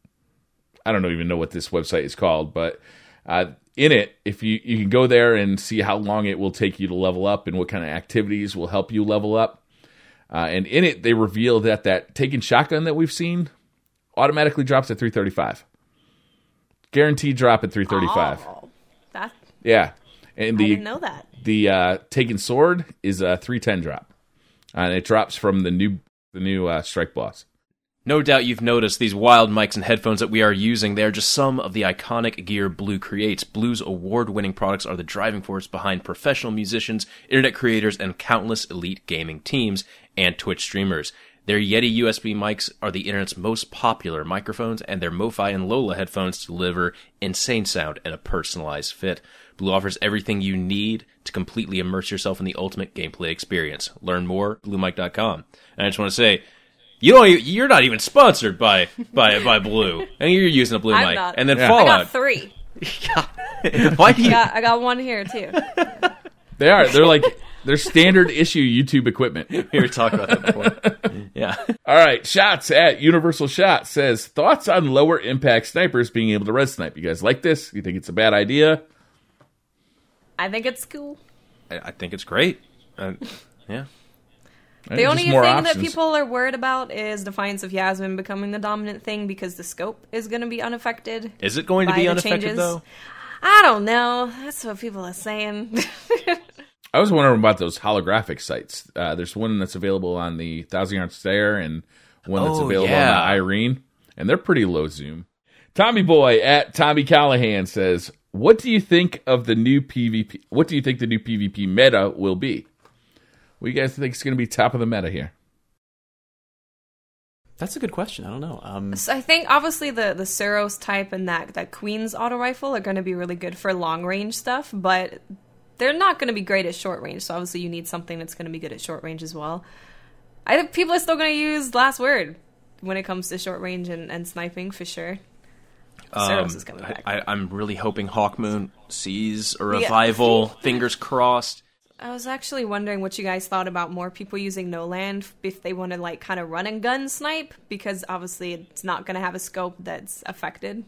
I don't even know what this website is called, but in it, if you can go there and see how long it will take you to level up and what kind of activities will help you level up. And in it, they reveal that Taken shotgun that we've seen automatically drops at 335. Guaranteed drop at 335. Oh, that Yeah. And I didn't know that. the Taken sword is a 310 drop. And it drops from the new strike boss. No doubt you've noticed these wild mics and headphones that we are using. They are just some of the iconic gear Blue creates. Blue's award-winning products are the driving force behind professional musicians, internet creators, and countless elite gaming teams and Twitch streamers. Their Yeti USB mics are the internet's most popular microphones, and their MoFi and Lola headphones deliver insane sound and a personalized fit. Blue offers everything you need to completely immerse yourself in the ultimate gameplay experience. Learn more at BlueMic.com. And I just want to say, you're not even sponsored by Blue, and you're using a Blue I'm mic. not. And then Yeah. I Fallout. got 3. Why do you? I got one here too. They are. They're like, they're standard issue YouTube equipment. We were talking about that before. Yeah. All right, Shots at Universal Shot says, thoughts on lower impact snipers being able to red snipe. You guys like this? You think it's a bad idea? I think it's cool. I think it's great. Yeah. The only Just thing more that options. people are worried about is Defiance of Yasmin becoming the dominant thing because the scope is going to be unaffected. Is it going to by be the unaffected changes. though? I don't know. That's what people are saying. I was wondering about those holographic sites. There's one that's available on the Thousand Yard Stare and one that's Oh, available yeah. on the Irene, and they're pretty low zoom. Tommy Boy at Tommy Callahan says, what do you think of the new PvP? What do you think the new PvP meta will be? What do you guys think is going to be top of the meta here? That's a good question. I don't know. So I think obviously the Suros type and that Queen's auto rifle are going to be really good for long range stuff, but they're not going to be great at short range. So obviously you need something that's going to be good at short range as well. I think people are still going to use Last Word when it comes to short range and sniping for sure. Suros is coming back. I'm really hoping Hawkmoon sees a revival. Fingers crossed. I was actually wondering what you guys thought about more people using No Land if they want to like kind of run and gun snipe, because obviously it's not going to have a scope that's affected.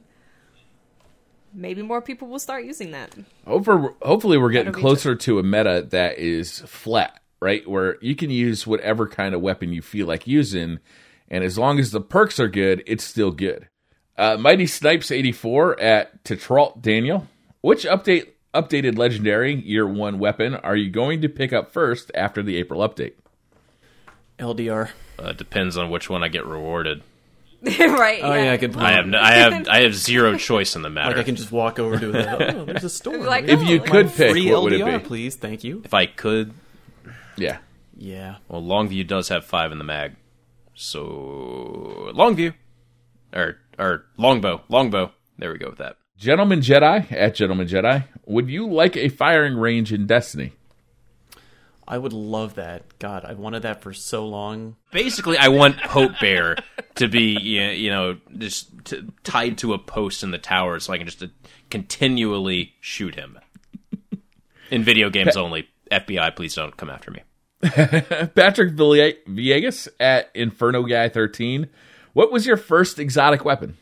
Maybe more people will start using that. Hopefully we're getting That'll be closer to a meta that is flat, right? Where you can use whatever kind of weapon you feel like using, and as long as the perks are good, it's still good. Mighty Snipes 84 at Tetralt Daniel. Which updated legendary year 1 weapon are you going to pick up first after the April update? LDR. Depends on which one I get rewarded. Right. Oh yeah, good point. I have zero choice in the matter. Like I can just walk over to the. Oh, there's a store. Like, If you oh, could pick, Free what would LDR, it be? please. Thank you. If I could, Yeah. Yeah. well, Longview does have 5 in the mag, so Longview or Longbow. There we go with that. Gentleman Jedi at Gentleman Jedi. Would you like a firing range in Destiny? I would love that. God, I've wanted that for so long. Basically, I want Hope Bear to be, just tied to a post in the tower so I can just continually shoot him. In video games only. FBI, please don't come after me. Patrick Villegas at Inferno Guy 13. What was your first exotic weapon?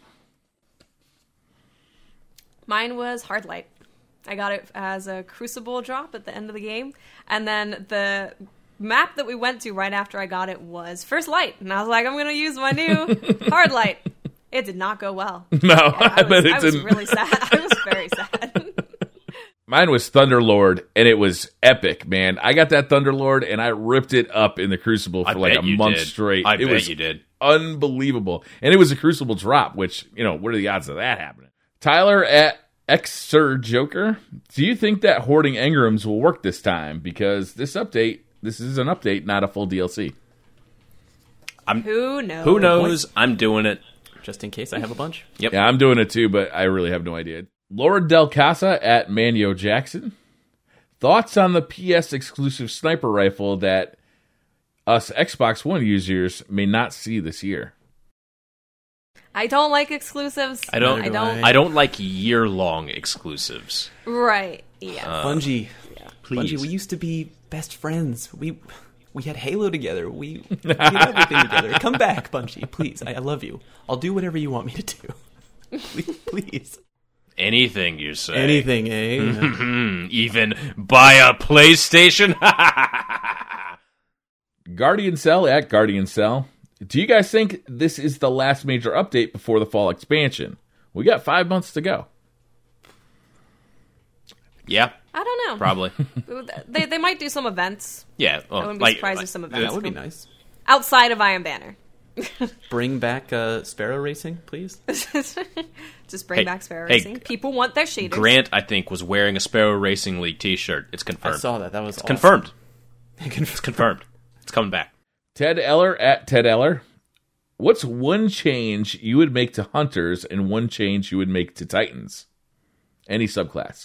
Mine was Hardlight. I got it as a Crucible drop at the end of the game. And then the map that we went to right after I got it was First Light. And I was like, I'm going to use my new Hardlight. It did not go well. No, I bet it I was didn't. really sad. I was very sad. Mine was Thunderlord, and it was epic, man. I got that Thunderlord, and I ripped it up in the Crucible for like a month straight. I it bet was you did. Unbelievable. And it was a Crucible drop, which, what are the odds of that happening? Tyler at Xer Joker. Do you think that hoarding engrams will work this time? Because this is an update, not a full DLC. Who knows? Who knows? I'm doing it. Just in case I have a bunch. Yep. Yeah, I'm doing it too, but I really have no idea. Lord Del Casa at Manio Jackson. Thoughts on the PS exclusive sniper rifle that us Xbox One users may not see this year? I don't like exclusives. I don't. Neither do I. I don't like year-long exclusives. Right. Yeah. Bungie. Please. Bungie, we used to be best friends. We had Halo together. We did everything together. Come back, Bungie, please. I love you. I'll do whatever you want me to do. Please. Anything you say. Anything, eh? Even buy a PlayStation? Guardian Cell at Guardian Cell. Do you guys think this is the last major update before the fall expansion? We got 5 months to go. Yeah, I don't know. probably. They might do some events. Yeah. I wouldn't be surprised if some events That would be come nice. outside of Iron Banner. Bring back Sparrow Racing, please. Just bring Hey, back Sparrow hey, Racing. People want their shaders. Grant, I think, was wearing a Sparrow Racing League t-shirt. It's confirmed. I saw that. That was awesome. Confirmed. It's confirmed. It's coming back. Ted Eller at Ted Eller. What's one change you would make to Hunters and one change you would make to Titans? Any subclass.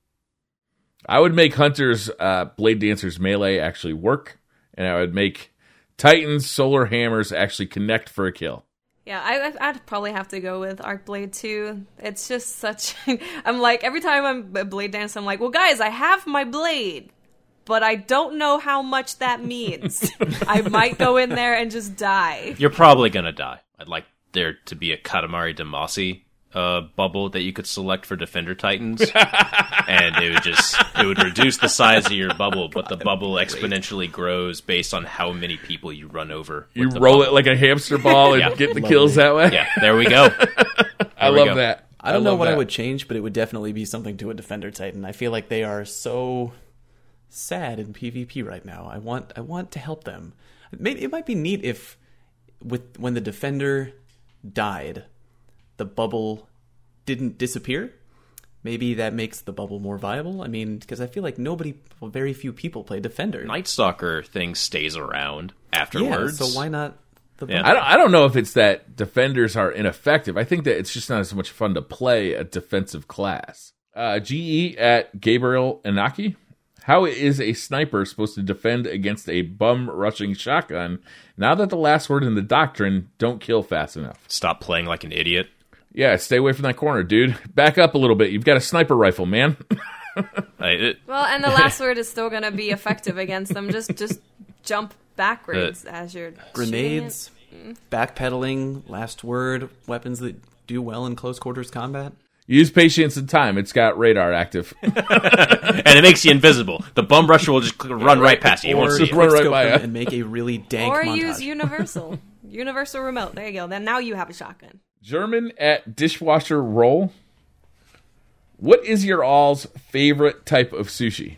I would make Hunters Blade Dancers melee actually work, and I would make Titans Solar Hammers actually connect for a kill. Yeah, I'd probably have to go with Arcblade 2. It's just such... I'm like, every time I'm a Blade Dancer, I'm like, well, guys, I have my blade, but I don't know how much that means. I might go in there and just die. You're probably gonna die. I'd like there to be a Katamari Damacy bubble that you could select for Defender Titans, and it would reduce the size of your bubble, but the bubble exponentially grows based on how many people you run over. You with the roll bubble. it like a hamster ball and Yeah. get the kills that way? Yeah, there we go. I we love go. that. I don't know love what I that. would change, but it would definitely be something to a Defender Titan. I feel like they are so sad in PvP right now. I want to help them. Maybe it might be neat if when the Defender died, the bubble didn't disappear. Maybe that makes the bubble more viable. I mean, because I feel like very few people play Defender. Night Stalker thing stays around afterwards. Yeah, so why not the Yeah. bubble? I don't know if it's that defenders are ineffective. I think that it's just not as much fun to play a defensive class. GE at Gabriel Inaki. How is a sniper supposed to defend against a bum rushing shotgun now that the last word in the doctrine, don't kill fast enough? Stop playing like an idiot. Yeah, stay away from that corner, dude. Back up a little bit. You've got a sniper rifle, man. Well, and the last word is still going to be effective against them. Just jump backwards as you're Grenades, backpedaling, last word, weapons that do well in close quarters combat. Use patience and time. It's got radar active. And it makes you invisible. The bum rusher will just run right past you. You won't Or see just it. run right quickscope by them ya. and make a really dank Or montage. use universal remote. There you go. Then now you have a shotgun. German at Dishwasher Roll. What is your all's favorite type of sushi?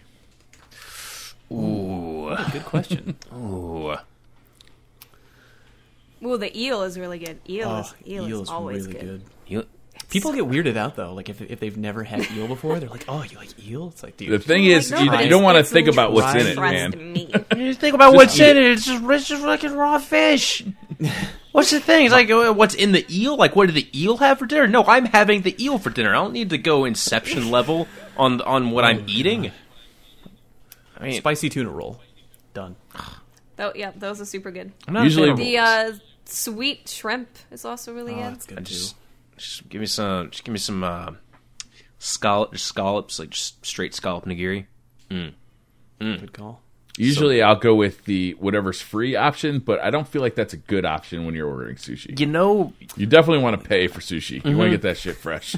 Ooh. Good question. Ooh. Ooh, the eel is really good. Eel is always really good. You- People get weirded out though, like if they've never had eel before, they're like, "Oh, you like eel?" It's like, dude, The thing is, no, you but don't want to it's think about what's in it, trust man. me. You think about what's eat in it. It's just fucking raw fish. What's the thing? It's like, what's in the eel? Like, what did the eel have for dinner? No, I'm having the eel for dinner. I don't need to go Inception level on what I'm eating. I mean, spicy tuna roll, done. Yeah, those are super good. I'm not Usually- ashamed. The sweet shrimp is also really Oh, good. that's good too. Just give me some scallops, like just straight scallop nigiri. Good call. Usually, I'll go with the whatever's free option, but I don't feel like that's a good option when you're ordering sushi. You know, You definitely want to pay for sushi. You want to get that shit fresh.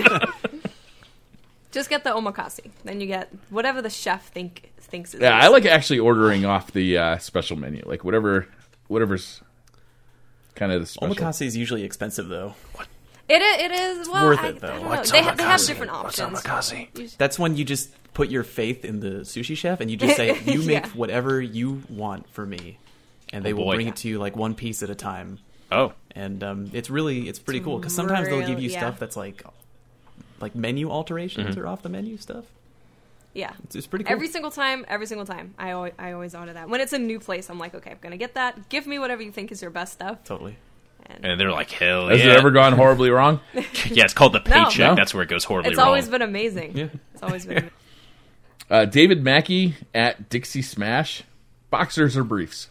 Just get the omakase. Then you get whatever the chef thinks is. Yeah, I like actually ordering off the special menu, like whatever's kind of the special. Omakase is usually expensive though. It is well, worth it, I though. don't know. What's They have omakase? different What's options. omakase? That's when you just put your faith in the sushi chef and you just say, "You make Yeah. whatever you want for me," and they will boy. bring it to you like one piece at a time. Oh, And it's pretty cool because sometimes they'll give you yeah. stuff that's like menu alterations or off the menu stuff. Yeah. It's pretty cool. Every single time, I always order that. When it's a new place, I'm like, okay, I'm gonna get that. Give me whatever you think is your best stuff. Totally. and they're like, hell Has yeah. it ever gone horribly wrong? Yeah, it's called the paycheck. No. That's where it goes horribly It's wrong. always been amazing. Yeah. It's always been. David Mackey at Dixie Smash. Boxers or briefs?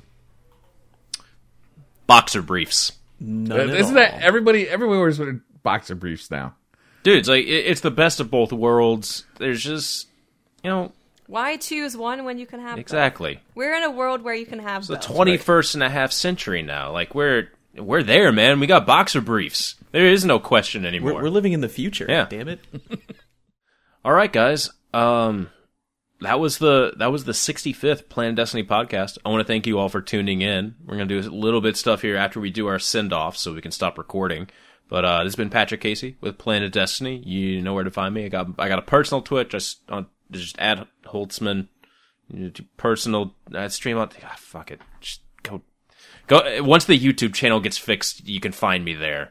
Boxer briefs. None at Isn't all. that everybody wears boxer briefs now? Dude, it's like, it's the best of both worlds. There's just, Why choose one when you can have both? exactly. We're in a world where you can have It's the both. 21st and a half century now. Like, we're there, man. We got boxer briefs. There is no question anymore. We're living in the future. Yeah. Damn it. All right, guys. That was the 65th Planet Destiny podcast. I want to thank you all for tuning in. We're going to do a little bit of stuff here after we do our send-off so we can stop recording. But this has been Patrick Casey with Planet Destiny. You know where to find me. I got a personal Twitch. Just add Holtzman. Personal stream on. Fuck it. Just go. Once the YouTube channel gets fixed, you can find me there.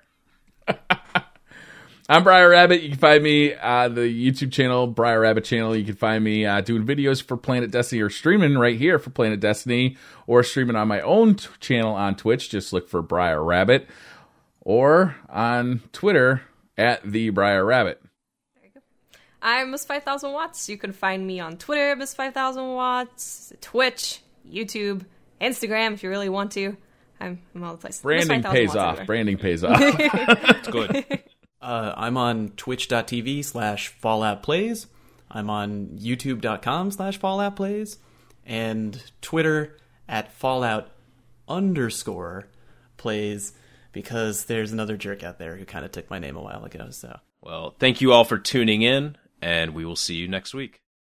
I'm Briar Rabbit. You can find me on the YouTube channel, Briar Rabbit channel. You can find me doing videos for Planet Destiny or streaming right here for Planet Destiny or streaming on my own channel on Twitch. Just look for Briar Rabbit or on Twitter at the Briar Rabbit. I'm Miss 5000 Watts. You can find me on Twitter, Miss 5000 Watts, Twitch, YouTube, Instagram if you really want to. I'm all the places. Miss Branding 5000 pays Watts off. everywhere. Branding pays off. It's good. I'm on twitch.tv/Fallout Plays. I'm on youtube.com/Fallout Plays. And Twitter at Fallout_plays because there's another jerk out there who kind of took my name a while ago. So Well, thank you all for tuning in, and we will see you next week.